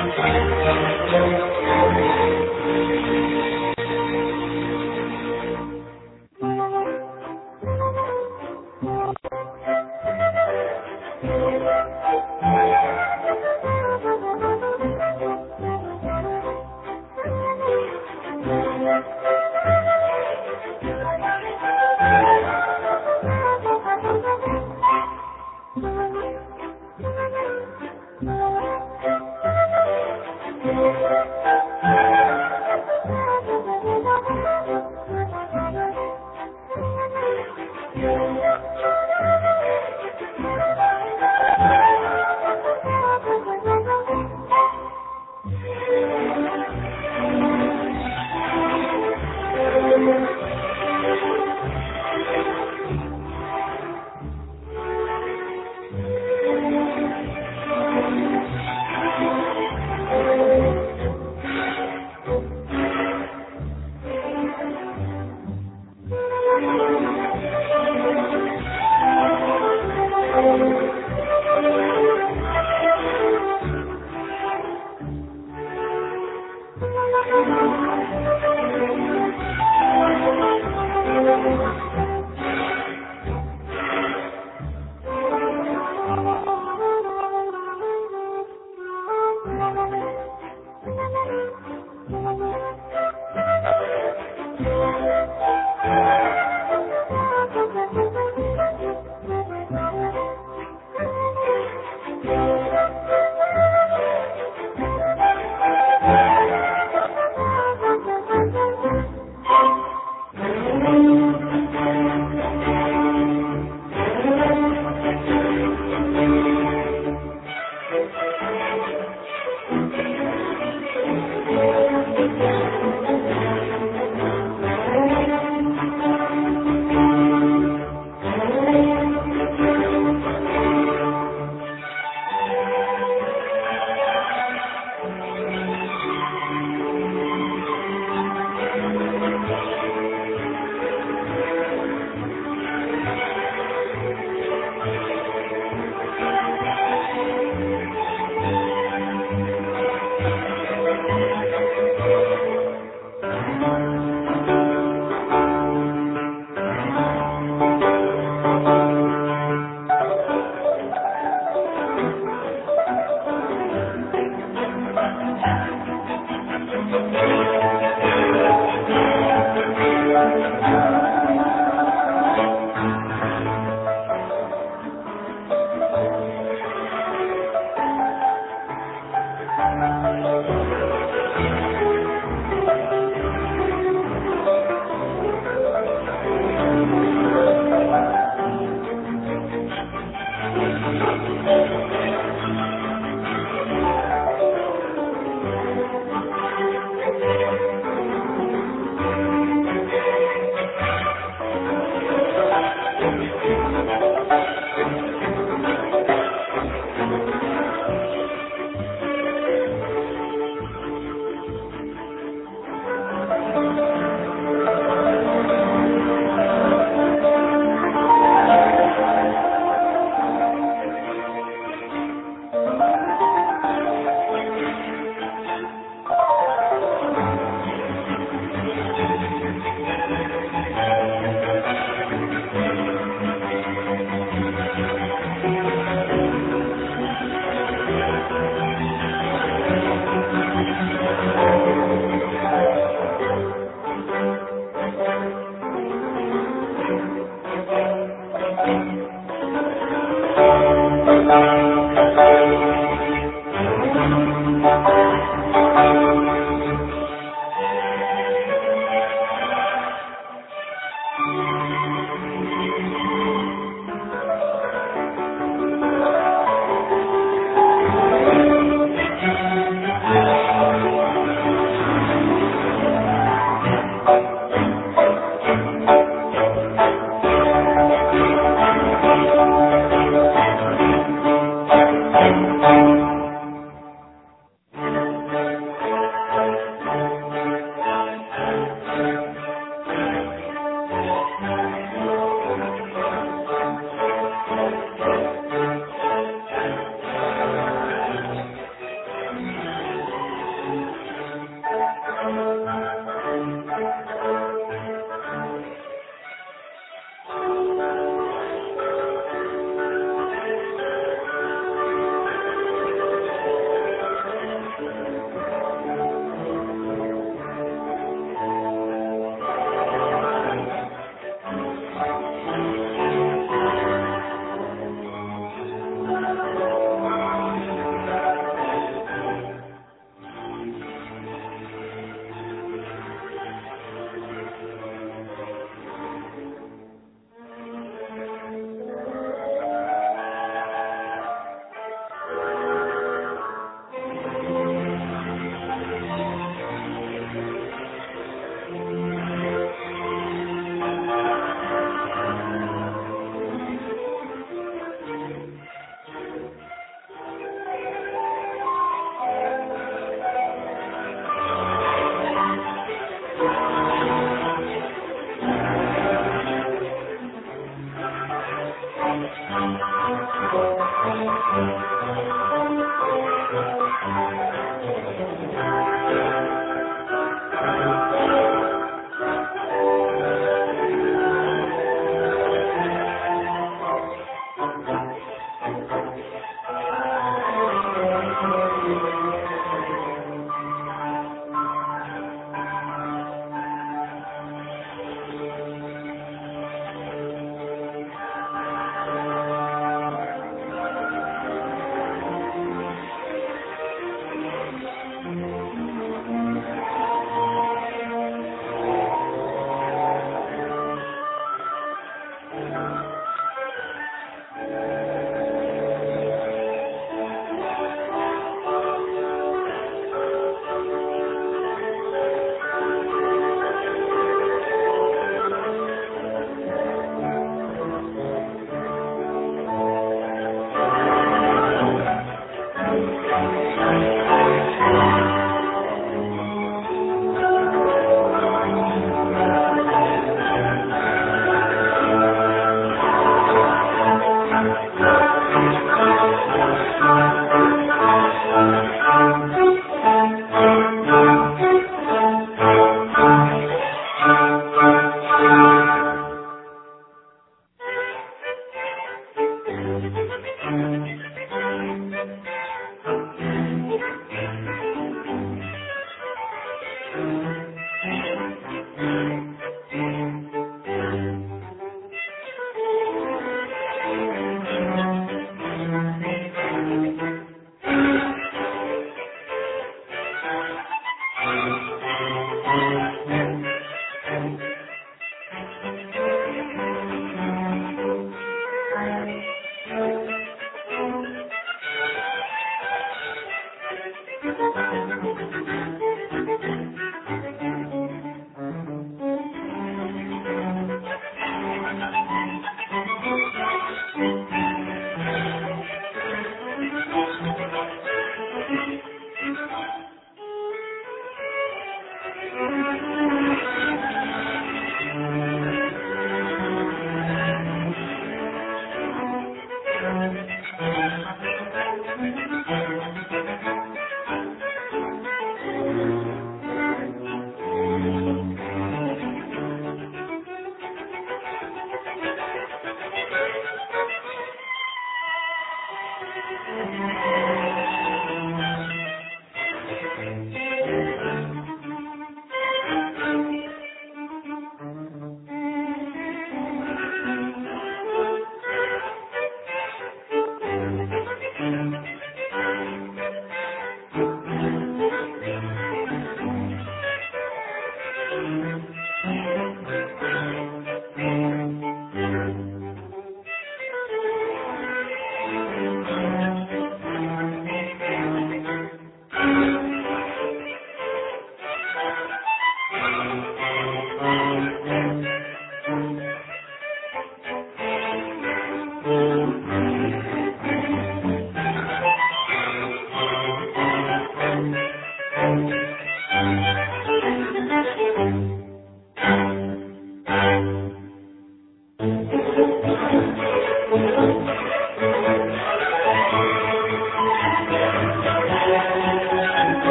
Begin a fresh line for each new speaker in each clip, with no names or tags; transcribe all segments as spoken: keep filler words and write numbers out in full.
Thank you.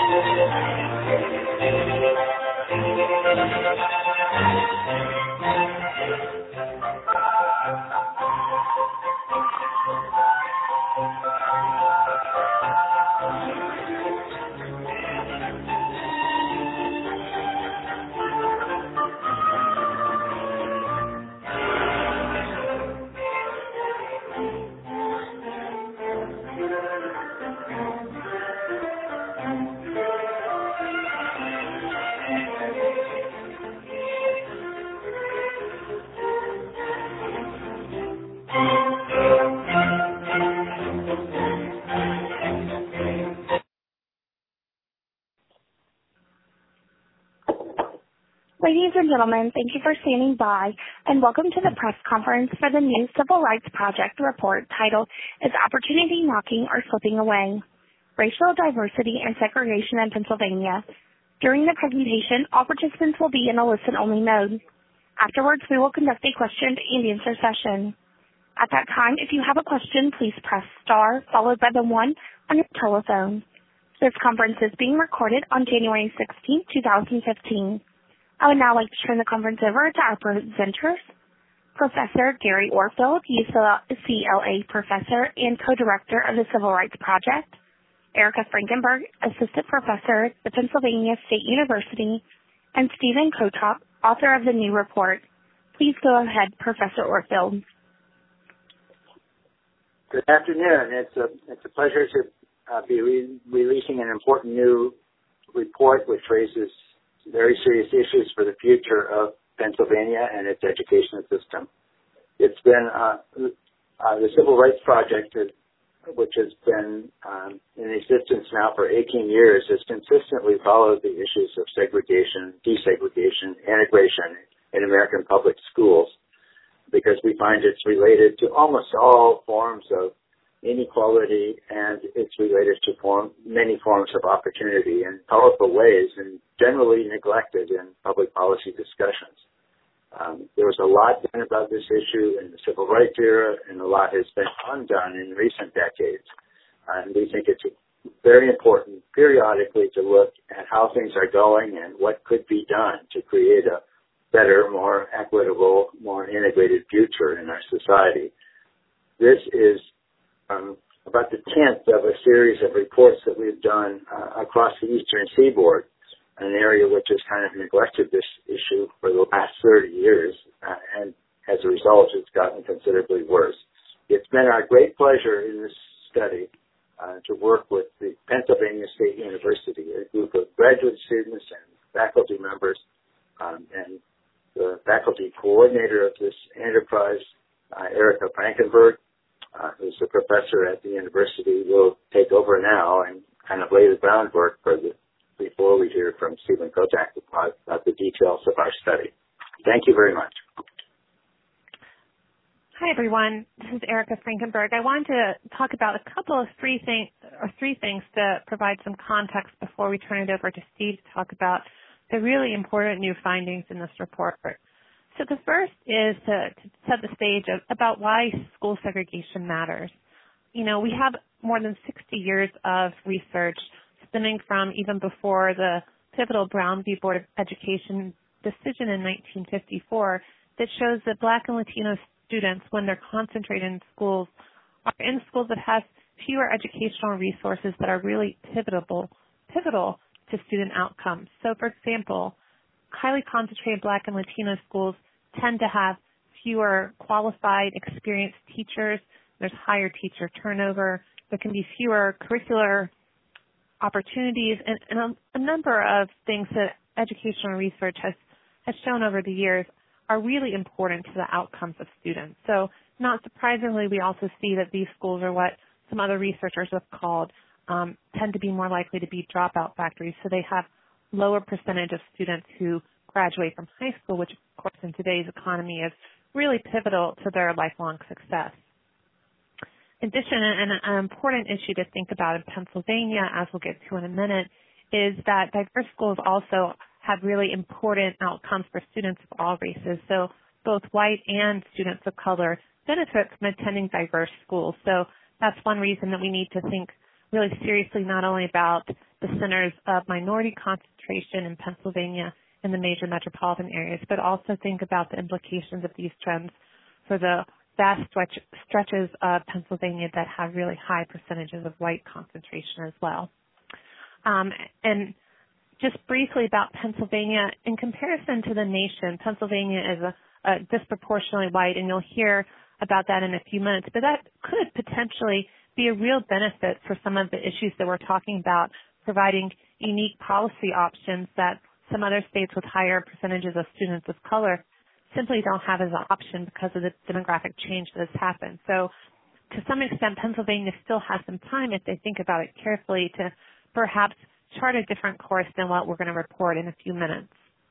Ladies and gentlemen, thank you for standing by, and welcome to the press conference for the new Civil Rights Project report titled, Is Opportunity Knocking or Slipping Away? Racial Diversity and Segregation in Pennsylvania. During the presentation, all participants will be in a listen-only mode. Afterwards, we will conduct a question and answer session. At that time, if you have a question, please press star followed by the one on your telephone. This conference is being recorded on January sixteenth, twenty fifteen. I would now like to turn the conference over to our presenters, Professor Gary Orfield, U C L A professor and co-director of the Civil Rights Project, Erica Frankenberg, assistant professor at the Pennsylvania State University, and Stephen Kotop, author of the new report. Please go ahead, Professor Orfield.
Good afternoon. It's a, it's a pleasure to uh, be re- releasing an important new report which raises very serious issues for the future of Pennsylvania and its education system. It's been uh, uh, the Civil Rights Project, which has been um, in existence now for eighteen years, has consistently followed the issues of segregation, desegregation, integration in American public schools, because we find it's related to almost all forms of inequality, and it's related to form, many forms of opportunity in powerful ways and generally neglected in public policy discussions. Um, there was a lot done about this issue in the civil rights era, and a lot has been undone in recent decades. And we think it's very important periodically to look at how things are going and what could be done to create a better, more equitable, more integrated future in our society. This is Um, about the tenth of a series of reports that we've done uh, across the Eastern Seaboard, an area which has kind of neglected this issue for the last thirty years, uh, and as a result, it's gotten considerably worse. It's been our great pleasure in this study uh, to work with the Pennsylvania State University, a group of graduate students and faculty members, um, and the faculty coordinator of this enterprise, uh, Erica Frankenberg, Uh, who's a professor at the university, will take over now and kind of lay the groundwork for the, before we hear from Stephen Kotop about, about the details of our study. Thank you very much.
Hi, everyone. This is Erica Frankenberg. I wanted to talk about a couple of three things, or three things to provide some context before we turn it over to Steve to talk about the really important new findings in this report. So the first is to, to set the stage of, about why school segregation matters. You know, we have more than sixty years of research stemming from even before the pivotal Brown v. Board of Education decision in nineteen fifty-four that shows that Black and Latino students, when they're concentrated in schools, are in schools that have fewer educational resources that are really pivotal, pivotal to student outcomes. So, for example, highly concentrated Black and Latino schools tend to have fewer qualified, experienced teachers. There's higher teacher turnover. There can be fewer curricular opportunities, and, and a, a number of things that educational research has, has shown over the years are really important to the outcomes of students. So not surprisingly, we also see that these schools are what some other researchers have called um, tend to be more likely to be dropout factories. So they have lower percentage of students who graduate from high school, which, of course, in today's economy is really pivotal to their lifelong success. In addition, and an important issue to think about in Pennsylvania, as we'll get to in a minute, is that diverse schools also have really important outcomes for students of all races. So both white and students of color benefit from attending diverse schools. So that's one reason that we need to think really seriously not only about the centers of minority concentration in Pennsylvania in the major metropolitan areas, but also think about the implications of these trends for the vast stretch, stretches of Pennsylvania that have really high percentages of white concentration as well. Um, and just briefly about Pennsylvania, in comparison to the nation, Pennsylvania is a, a disproportionately white, and you'll hear about that in a few minutes, but that could potentially be a real benefit for some of the issues that we're talking about, providing unique policy options that some other states with higher percentages of students of color simply don't have as an option because of the demographic change that has happened. So to some extent, Pennsylvania still has some time, if they think about it carefully, to perhaps chart a different course than what we're going to report in a few minutes.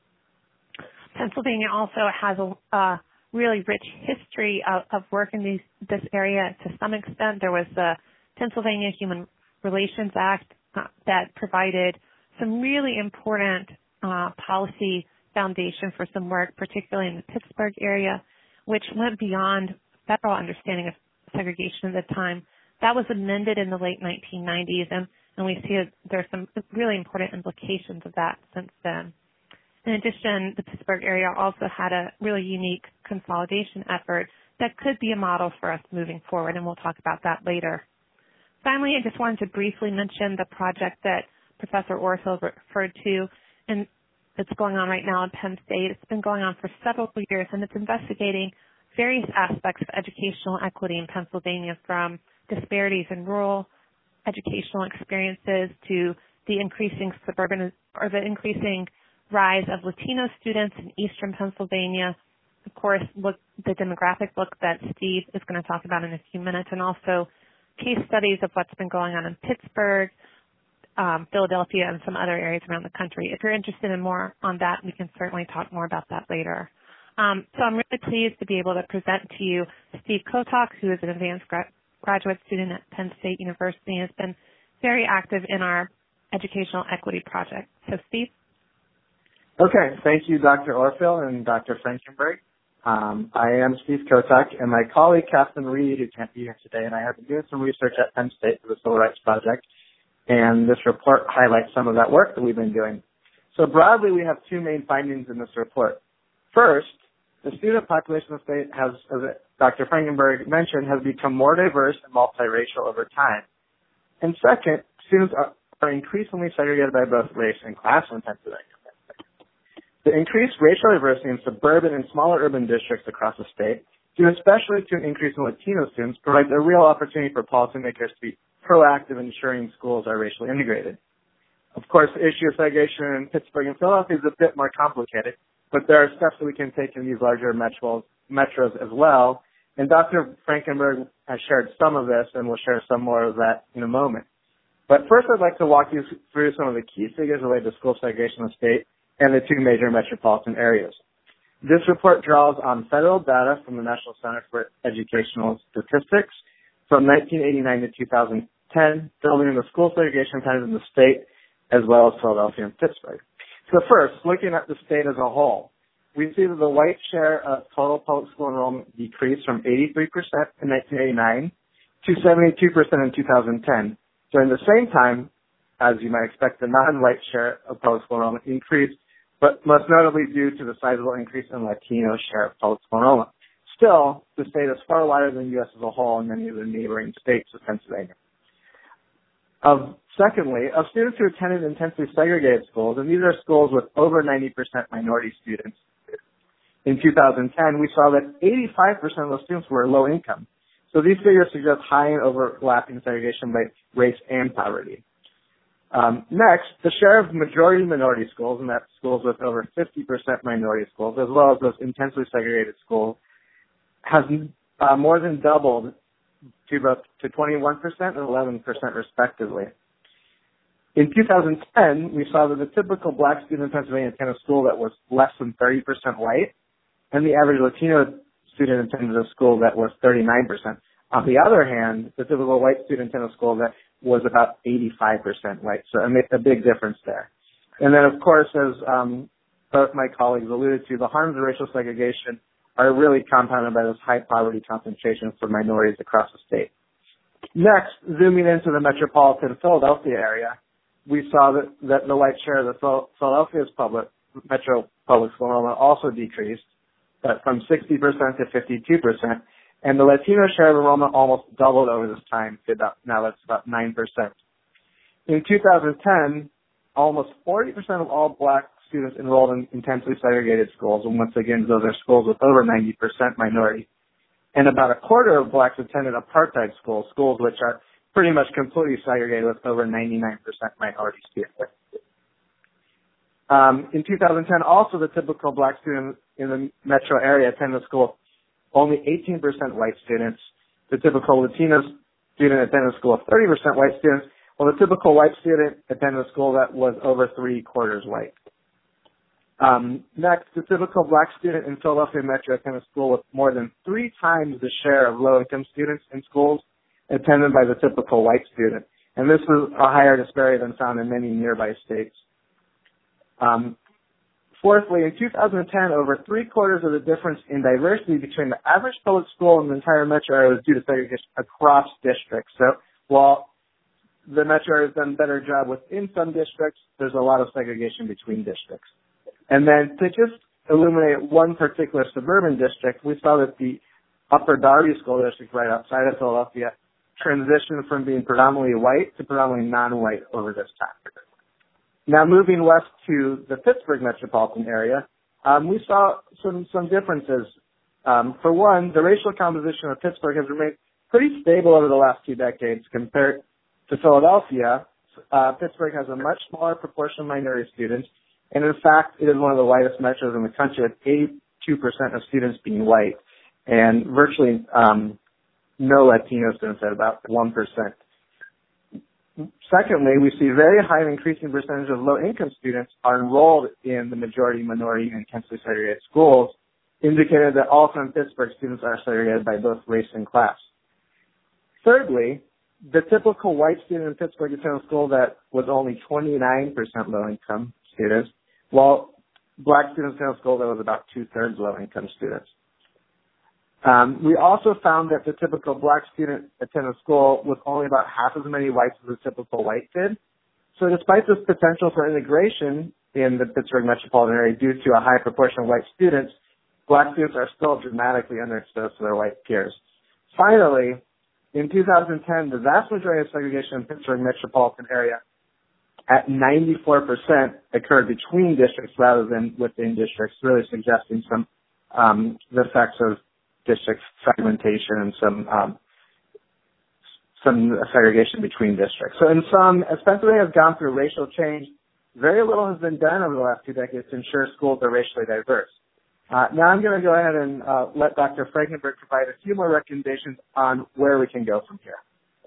Pennsylvania also has a uh, really rich history of, of work in these, this area to some extent. There was the Pennsylvania Human Relations Act uh, that provided some really important uh, policy foundation for some work, particularly in the Pittsburgh area, which went beyond federal understanding of segregation at the time. That was amended in the late nineteen nineties, and, and we see there's some really important implications of that since then. In addition, the Pittsburgh area also had a really unique consolidation effort that could be a model for us moving forward, and we'll talk about that later. Finally, I just wanted to briefly mention the project that Professor Orfield referred to, and it's going on right now in Penn State. It's been going on for several years, and it's investigating various aspects of educational equity in Pennsylvania, from disparities in rural educational experiences to the increasing suburban or the increasing rise of Latino students in eastern Pennsylvania. Of course, look the demographic look that Steve is going to talk about in a few minutes, and also case studies of what's been going on in Pittsburgh, um, Philadelphia, and some other areas around the country. If you're interested in more on that, we can certainly talk more about that later. Um, so I'm really pleased to be able to present to you Steve Kotok, who is an advanced gra- graduate student at Penn State University and has been very active in our educational equity project. So, Steve?
Okay, thank you, Doctor Orfield and Doctor Frankenberg. Um, I am Steve Kotok, and my colleague, Catherine Reed, who can't be here today, and I have been doing some research at Penn State for the Civil Rights Project, and this report highlights some of that work that we've been doing. So broadly, we have two main findings in this report. First, the student population of the state has, as Doctor Frankenberg mentioned, has become more diverse and multiracial over time. And second, students are, are increasingly segregated by both race and class in Pennsylvania. The increased racial diversity in suburban and smaller urban districts across the state, due especially to an increase in Latino students, provides a real opportunity for policymakers to be proactive in ensuring schools are racially integrated. Of course, the issue of segregation in Pittsburgh and Philadelphia is a bit more complicated, but there are steps that we can take in these larger metros, metros as well. And Doctor Frankenberg has shared some of this, and we'll share some more of that in a moment. But first, I'd like to walk you through some of the key figures related to school segregation in the state and the two major metropolitan areas. This report draws on federal data from the National Center for Educational Statistics from nineteen eighty-nine to two thousand ten, building in the school segregation patterns in the state, as well as Philadelphia and Pittsburgh. So first, looking at the state as a whole, we see that the white share of total public school enrollment decreased from eighty-three percent in nineteen eighty-nine to seventy-two percent in two thousand ten. During the same time, as you might expect, the non-white share of public school enrollment increased, but most notably due to the sizable increase in Latino share of public school enrollment. Still, the state is far wider than the U S as a whole and many of the neighboring states of Pennsylvania. Of, secondly, of students who attended intensely segregated schools, and these are schools with over ninety percent minority students, in two thousand ten, we saw that eighty-five percent of those students were low income. So these figures suggest high and overlapping segregation by race and poverty. Um, next, the share of majority minority schools, and that's schools with over fifty percent minority schools, as well as those intensely segregated schools, has uh, more than doubled to both to twenty-one percent and eleven percent respectively. In two thousand ten, we saw that the typical black student in Pennsylvania attended a school that was less than thirty percent white, and the average Latino student attended a school that was thirty-nine percent. On the other hand, the typical white student attended a school that was about eighty-five percent white, so a big difference there. And then, of course, as um, both my colleagues alluded to, the harms of racial segregation are really compounded by this high poverty concentration for minorities across the state. Next, zooming into the metropolitan Philadelphia area, we saw that, that the white share of the Philadelphia's public, metro public school enrollment also decreased, but from sixty percent to fifty-two percent. And the Latino share of enrollment almost doubled over this time to about, now that's about nine percent. In two thousand ten, almost forty percent of all black students enrolled in intensely segregated schools, and once again, those are schools with over ninety percent minority. And about a quarter of blacks attended apartheid schools, schools which are pretty much completely segregated with over ninety-nine percent minority students. Um, in two thousand ten, also the typical black student in the metro area attended a school only eighteen percent white students. The typical Latino student attended a school of thirty percent white students, while the typical white student attended a school that was over three quarters white. Um, next, the typical black student in Philadelphia Metro attended a school with more than three times the share of low-income students in schools attended by the typical white student. And this was a higher disparity than found in many nearby states. Um, fourthly, in two thousand ten, over three-quarters of the difference in diversity between the average public school and the entire metro area was due to segregation across districts. So while the metro area has done a better job within some districts, there's a lot of segregation between districts. And then to just illuminate one particular suburban district, we saw that the Upper Darby School District right outside of Philadelphia transitioned from being predominantly white to predominantly non-white over this time. Now moving west to the Pittsburgh metropolitan area, um, we saw some, some differences. Um, for one, the racial composition of Pittsburgh has remained pretty stable over the last two decades compared to Philadelphia. Uh, Pittsburgh has a much smaller proportion of minority students, and in fact, it is one of the whitest metros in the country, with eighty-two percent of students being white, and virtually um, no Latino students at about one percent. Secondly, we see very high and increasing percentage of low-income students are enrolled in the majority minority and intensely segregated schools, indicating that also in Pittsburgh, students are segregated by both race and class. Thirdly, the typical white student in Pittsburgh attended a school that was only twenty-nine percent low-income students, while black students attended a school that was about two-thirds low-income students. Um, we also found that the typical black student attended a school with only about half as many whites as the typical white did. So despite this potential for integration in the Pittsburgh metropolitan area due to a high proportion of white students, black students are still dramatically underexposed to their white peers. Finally, in two thousand ten, the vast majority of segregation in the Pittsburgh metropolitan area at ninety-four percent occurred between districts rather than within districts, really suggesting some um, the effects of district fragmentation and some um, some segregation between districts. So in sum, as Pennsylvania has gone through racial change, very little has been done over the last two decades to ensure schools are racially diverse. Uh, now I'm going to go ahead and uh, let Doctor Frankenberg provide a few more recommendations on where we can go from here.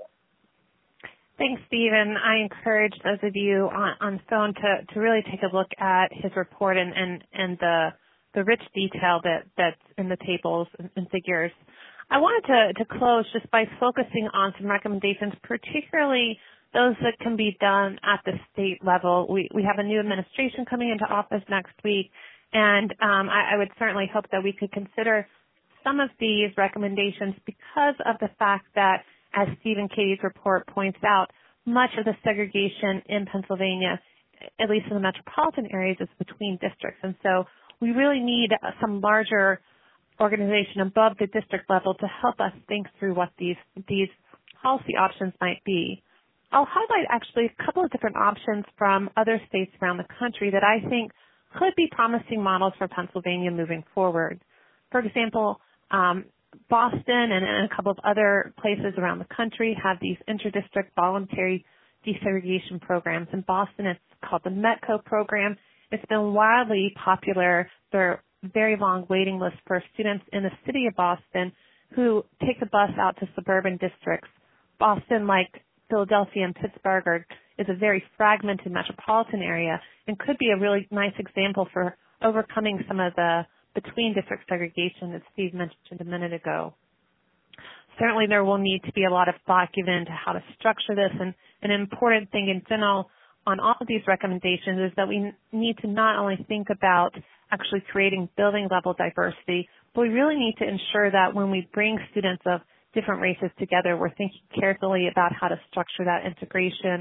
Thanks, Stephen. I encourage those of you on, on phone to, to really take a look at his report and, and, and the, the rich detail that, that's in the tables and, and figures. I wanted to, to close just by focusing on some recommendations, particularly those that can be done at the state level. We, we have a new administration coming into office next week, and um, I, I would certainly hope that we could consider some of these recommendations because of the fact that, as Stephen Katie's report points out, much of the segregation in Pennsylvania, at least in the metropolitan areas, is between districts. And so we really need some larger organization above the district level to help us think through what these, these policy options might be. I'll highlight actually a couple of different options from other states around the country that I think could be promising models for Pennsylvania moving forward. For example, um, Boston and, and a couple of other places around the country have these interdistrict voluntary desegregation programs. In Boston, it's called the METCO program. It's been wildly popular. There are very long waiting lists for students in the city of Boston who take the bus out to suburban districts. Boston, like Philadelphia and Pittsburgh, are, is a very fragmented metropolitan area and could be a really nice example for overcoming some of the between district segregation that Steve mentioned a minute ago. Certainly there will need to be a lot of thought given to how to structure this, and an important thing in general on all of these recommendations is that we need to not only think about actually creating building level diversity, but we really need to ensure that when we bring students of different races together, we're thinking carefully about how to structure that integration.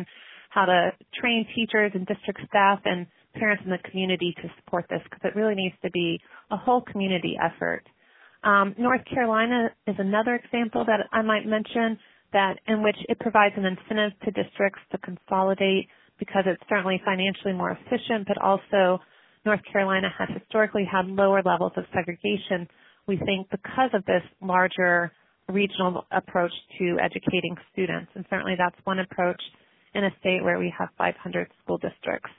how to train teachers and district staff and parents in the community to support this, because it really needs to be a whole community effort. Um, North Carolina is another example that I might mention, that in which it provides an incentive to districts to consolidate, because it's certainly financially more efficient, but also North Carolina has historically had lower levels of segregation, we think, because of this larger regional approach to educating students. And certainly that's one approach in a state where we have five hundred school districts.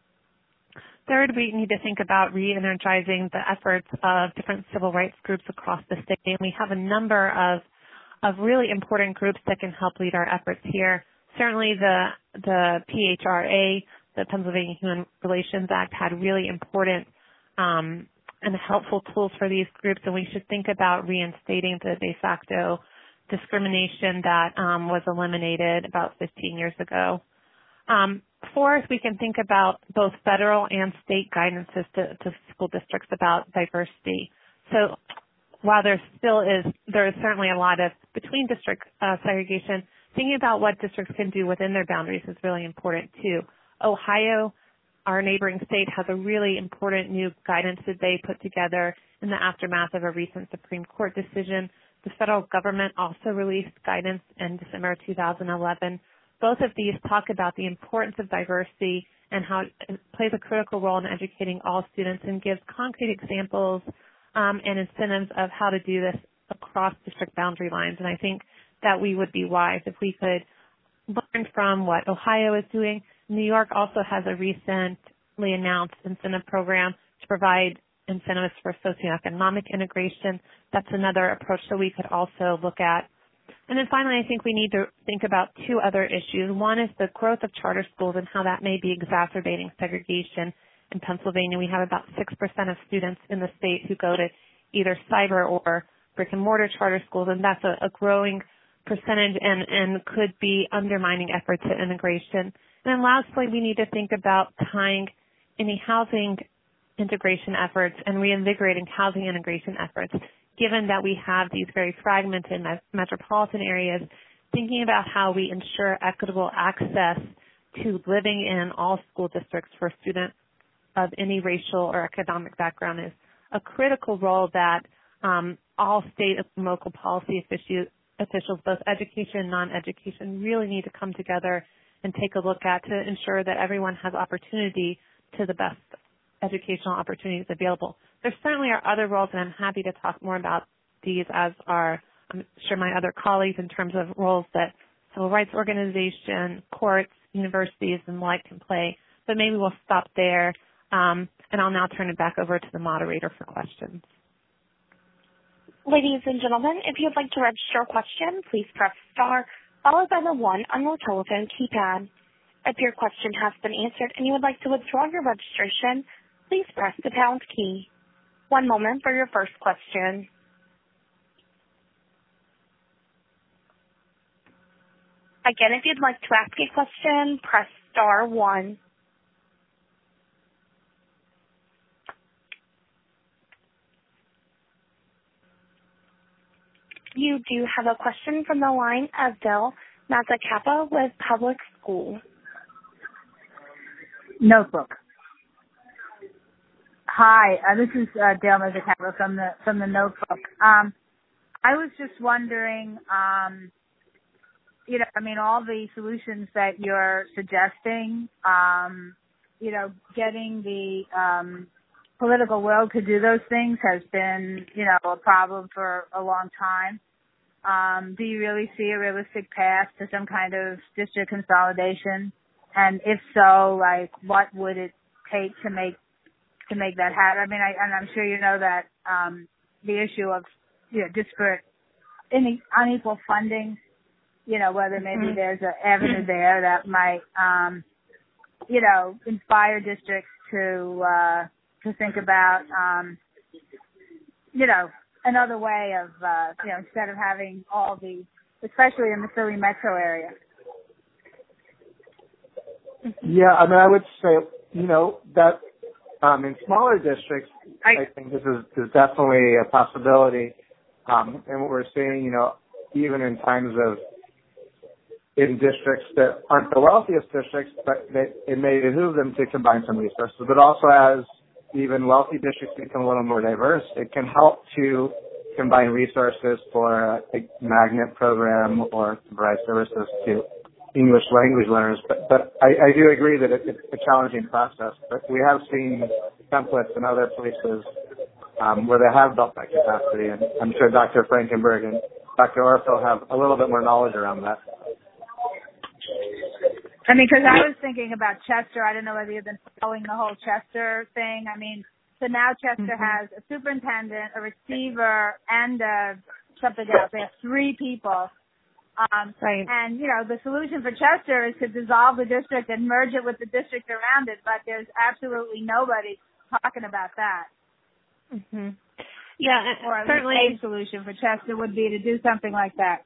Third, we need to think about re-energizing the efforts of different civil rights groups across the state. And we have a number of, of really important groups that can help lead our efforts here. Certainly the, the P H R A, the Pennsylvania Human Relations Act, had really important um, and helpful tools for these groups, and we should think about reinstating the de facto discrimination that um, was eliminated about fifteen years ago. Um, fourth, we can think about both federal and state guidances to, to school districts about diversity. So while there still is, there is certainly a lot of between district uh, segregation, thinking about what districts can do within their boundaries is really important too. Ohio, our neighboring state, has a really important new guidance that they put together in the aftermath of a recent Supreme Court decision. The federal government also released guidance in December two thousand eleven. Both of these talk about the importance of diversity and how it plays a critical role in educating all students, and gives concrete examples um, and incentives of how to do this across district boundary lines. And I think that we would be wise if we could learn from what Ohio is doing. New York also has a recently announced incentive program to provide incentives for socioeconomic integration. That's another approach that we could also look at. And then finally, I think we need to think about two other issues. One is the growth of charter schools and how that may be exacerbating segregation. In Pennsylvania, we have about six percent of students in the state who go to either cyber or brick and mortar charter schools, and that's a, a growing percentage and, and could be undermining efforts at integration. And then lastly, we need to think about tying any housing integration efforts and reinvigorating housing integration efforts, given that we have these very fragmented metropolitan areas, thinking about how we ensure equitable access to living in all school districts for students of any racial or economic background is a critical role that um, all state and local policy officials, officials, both education and non-education, really need to come together and take a look at to ensure that everyone has opportunity to the best educational opportunities available. There certainly are other roles, and I'm happy to talk more about these, as are, I'm sure, my other colleagues, in terms of roles that civil rights organization, courts, universities, and the like can play. But maybe we'll stop there, um, and I'll now turn it back over to the moderator for questions.
Ladies and gentlemen, if you'd like to register a question, please press star followed by the one on your telephone keypad. If your question has been answered and you would like to withdraw your registration, please press the pound key. One moment for your first question. Again, if you'd like to ask a question, press star one. You do have a question from the line of Del Mazzacappa with Public School.
Notebook. Hi, uh, this is uh, Dale Mazzacappa from the from the Notebook. Um, I was just wondering, um, you know, I mean, all the solutions that you're suggesting, um, you know, getting the um, political will to do those things has been, you know, a problem for a long time. Um, do you really see a realistic path to some kind of district consolidation? And if so, like, what would it take to make to make that happen? I mean, I, and I'm sure you know that um, the issue of, you know, disparate, any unequal funding, you know, whether maybe mm-hmm. there's an avenue there that might, um, you know, inspire districts to uh, to think about, um, you know, another way of, uh, you know, instead of having all the, especially in the Philly metro area.
Yeah, I mean, I would say, you know, that um, in smaller districts, I, I think this is, is definitely a possibility. Um, and what we're seeing, you know, even in times of in districts that aren't the wealthiest districts, but they, it may behoove them to combine some resources. But also as even wealthy districts become a little more diverse, it can help to combine resources for a magnet program or provide services to English language learners. But, but I, I do agree that it, it's a challenging process. But we have seen templates in other places um, where they have built that capacity. And I'm sure Doctor Frankenberg and Doctor Orfil have a little bit more knowledge around that.
I mean, because I was thinking about Chester. I don't know whether you've been following the whole Chester thing. I mean, so now Chester mm-hmm. has a superintendent, a receiver, and a something else. They have three people. Um, right. And, you know, the solution for Chester is to dissolve the district and merge it with the district around it, but there's absolutely nobody talking about that.
Mm-hmm. Yeah,
or at
certainly
least a solution for Chester would be to do something like that.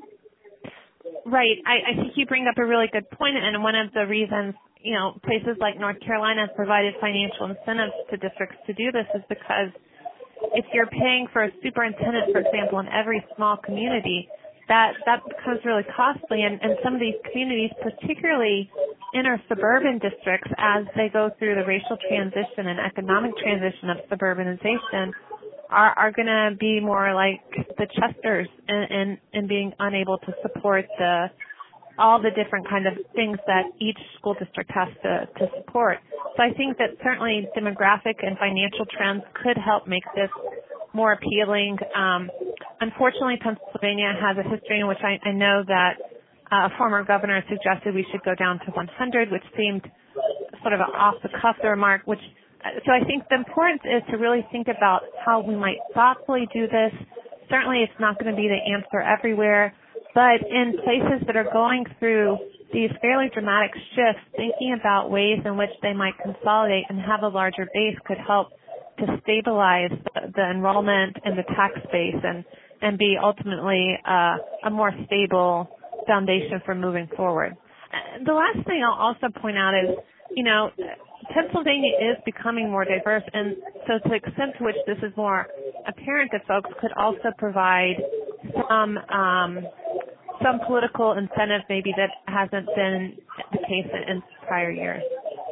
Right. I, I think you bring up a really good point, and one of the reasons, you know, places like North Carolina have provided financial incentives to districts to do this is because if you're paying for a superintendent, for example, in every small community, that, that becomes really costly, and, and some of these communities, particularly inner suburban districts, as they go through the racial transition and economic transition of suburbanization, are, are going to be more like the Chesters in, in, in being unable to support the all the different kind of things that each school district has to, to support. So I think that certainly demographic and financial trends could help make this more appealing. Um, unfortunately, Pennsylvania has a history in which I, I know that uh, a former governor suggested we should go down to one hundred, which seemed sort of an off-the-cuff remark, which So I think the importance is to really think about how we might thoughtfully do this. Certainly it's not going to be the answer everywhere, but in places that are going through these fairly dramatic shifts, thinking about ways in which they might consolidate and have a larger base could help to stabilize the, the enrollment and the tax base and, and be ultimately uh, a more stable foundation for moving forward. The last thing I'll also point out is, you know, Pennsylvania is becoming more diverse, and so to the extent to which this is more apparent to folks could also provide some um, some political incentive maybe that hasn't been the case in, in prior years.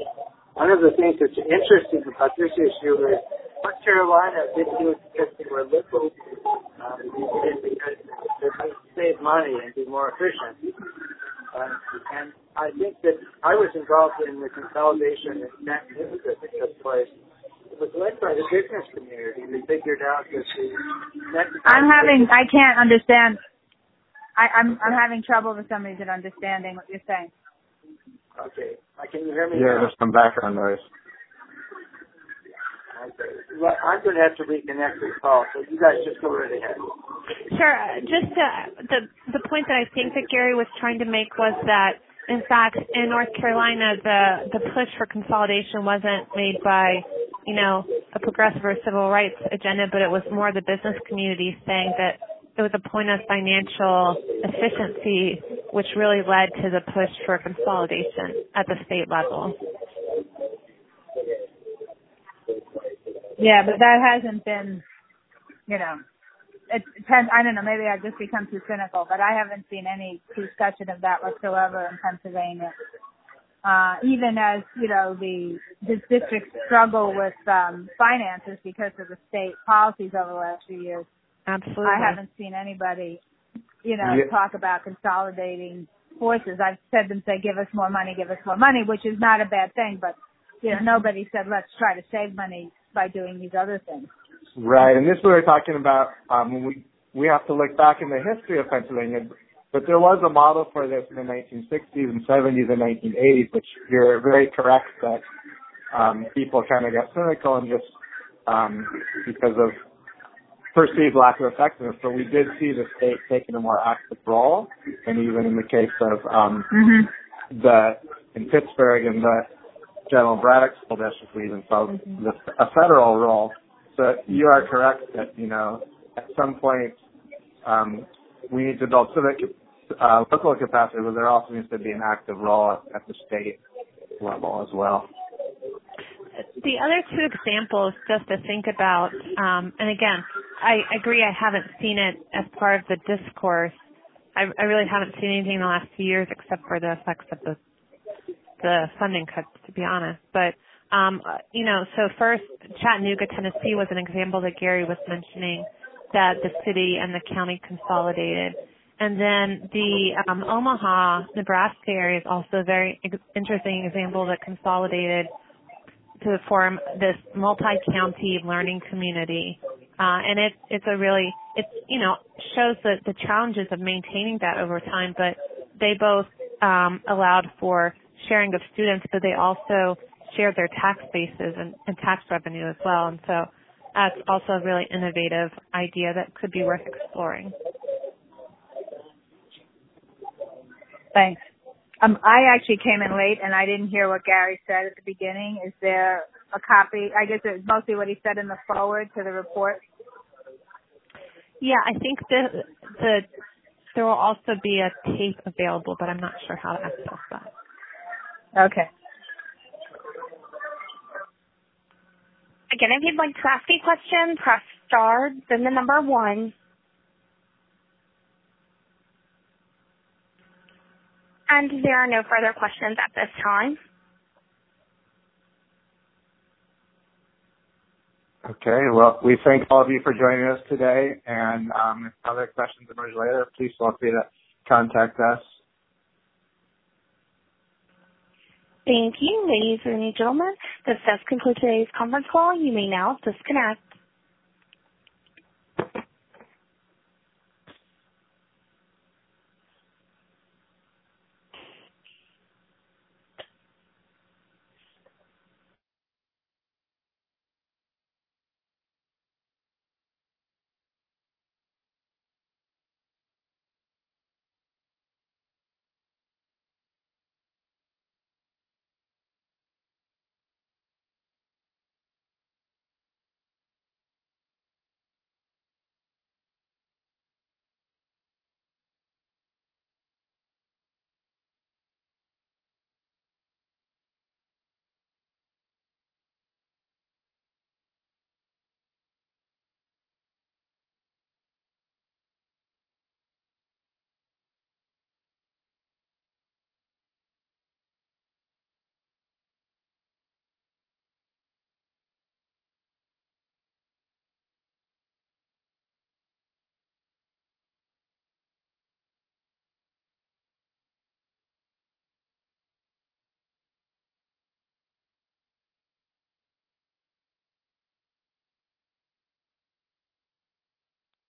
One of the things that's interesting about this issue is North Carolina didn't do it because they were liberal. Um, they did it because they could save money and be more efficient. Um, and I think that I was involved in the consolidation in that news that took place. It was led by the business community. We figured out that the next
I'm having, I can't understand. I, I'm I'm having trouble for some reason understanding what you're saying.
Okay. Can you hear me
Yeah,
now?
there's some background noise.
Okay. Well, I'm going to have to reconnect this call, so you guys just go right ahead.
Sure. Just to, the the point that I think that Gary was trying to make was that, in fact, in North Carolina, the the push for consolidation wasn't made by, you know, a progressive or civil rights agenda, but it was more the business community saying that it was a point of financial efficiency, which really led to the push for consolidation at the state level.
Yeah, but that hasn't been, you know, it, I don't know, maybe I've just become too cynical, but I haven't seen any discussion of that whatsoever in Pennsylvania. Uh, even as, you know, the, the districts struggle with um, finances because of the state policies over the last few years.
Absolutely.
I haven't seen anybody, you know,
yeah.
talk about consolidating forces. I've said them say, give us more money, give us more money, which is not a bad thing, but, you know, nobody said, let's try to save money by doing these other things.
Right, and this we were talking about, um, we, we have to look back in the history of Pennsylvania, but there was a model for this in the nineteen sixties and seventies and nineteen eighties, which you're very correct that um, people kind of got cynical and just um, because of perceived lack of effectiveness, but we did see the state taking a more active role, and even in the case of um, mm-hmm. the in Pittsburgh and the General Braddock School District, we even saw mm-hmm. the, a federal role. So you are correct that, you know, at some point um, we need to build civic uh, local capacity, but there also needs to be an active role at, at the state level as well.
The other two examples just to think about, um, and again, I agree I haven't seen it as part of the discourse, I, I really haven't seen anything in the last few years except for the effects of the the funding cuts, to be honest. But um, you know, so first, Chattanooga, Tennessee, was an example that Gary was mentioning, that the city and the county consolidated. And then the um, Omaha, Nebraska area is also a very ex- interesting example that consolidated to form this multi-county learning community. Uh, and it, it's a really, it's, you know, shows the, the challenges of maintaining that over time, but they both um, allowed for sharing of students, but they also shared their tax bases and, and tax revenue as well. And so that's also a really innovative idea that could be worth exploring.
Thanks. Um, I actually came in late and I didn't hear what Gary said at the beginning. Is there a copy? I guess it's mostly what he said in the forward to the report.
Yeah, I think the the there will also be a tape available, but I'm not sure how to access that.
Okay.
Again, if you'd like to ask a question, press star, then the number one. And there are no further questions at this time.
Okay, well, we thank all of you for joining us today, and um, if other questions emerge later, please feel free to contact us.
Thank you, ladies and gentlemen. This does conclude today's conference call. You may now disconnect.